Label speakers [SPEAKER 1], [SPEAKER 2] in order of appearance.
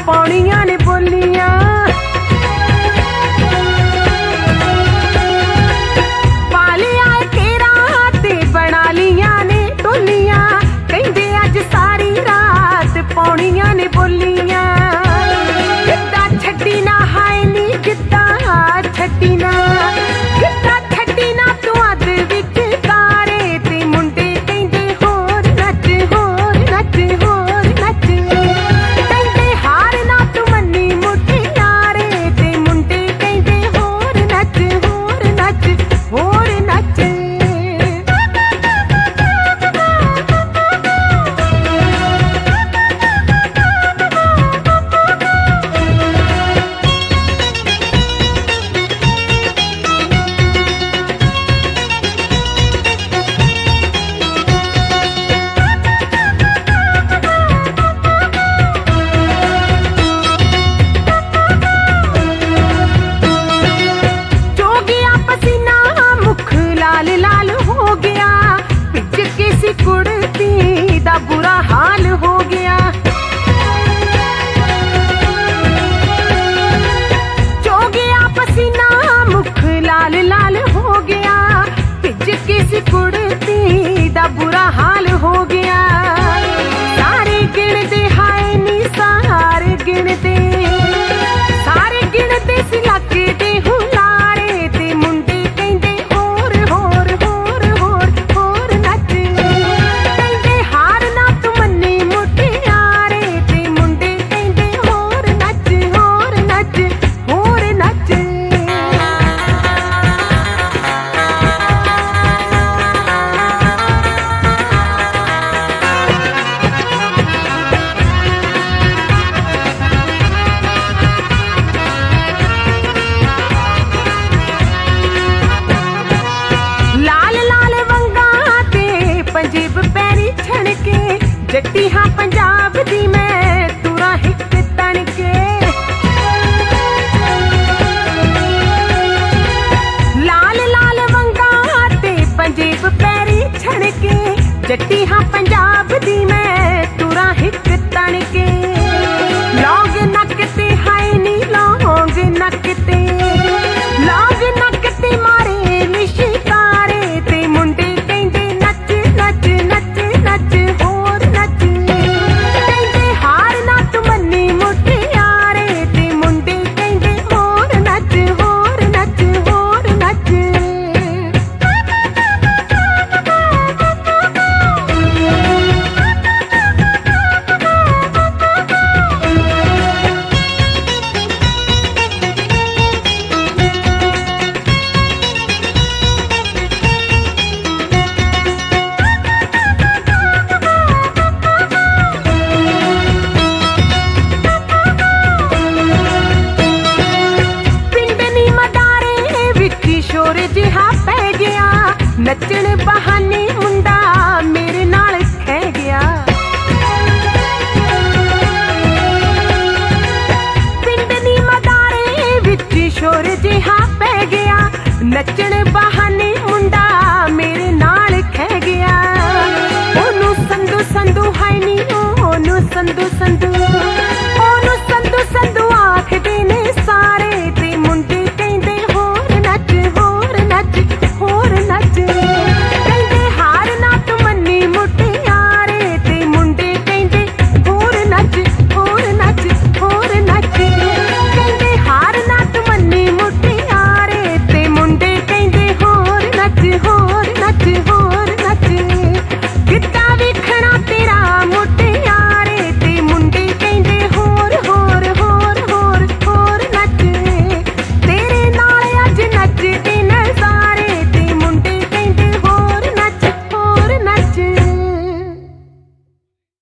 [SPEAKER 1] पौड़ियां ने बोलियां पालिया तेरा ते बना लिया ने टोलियां कहंदे अज सारी रात पौड़ियां ने बोलियां गिद्दा छड्डी ना हाय नी गिद्दा छड्डी ना गिद्दा छड्डी ना तू अद विच तारे ते मुंडे कहंदे होर नच होर नच होर नच कहंदे हार ना तू मन्नी मुटियारे ते मुंडे कहंदे होर नच होर नच होर नच लाल लाल हो गया पिच किसी कुड़ती दा बुरा हाल हो गया जो गया पसीना मुख लाल लाल हो गया पिच किसी कुड़ती दा बुरा हाल हो गया सारे गिनते हाय नी सारे गिनते सिलाके दे हुलारे ते मुंडे कहंदे होर होर होर होर होर नच कहंदे हार ना तू मन्नी मुटियारे ते मुंडे कहंदे होर नच होर नच होर नच लाल लाल वंगा ते पंजेब पैरी छणके जट्टी हाँ पंजाब दी मैं तुरा हिक तणके लाल लाल वंगा ते पंजेब पैरी छणके जट्टी हाँ पंजाब दी मैं तुरा हिक तणके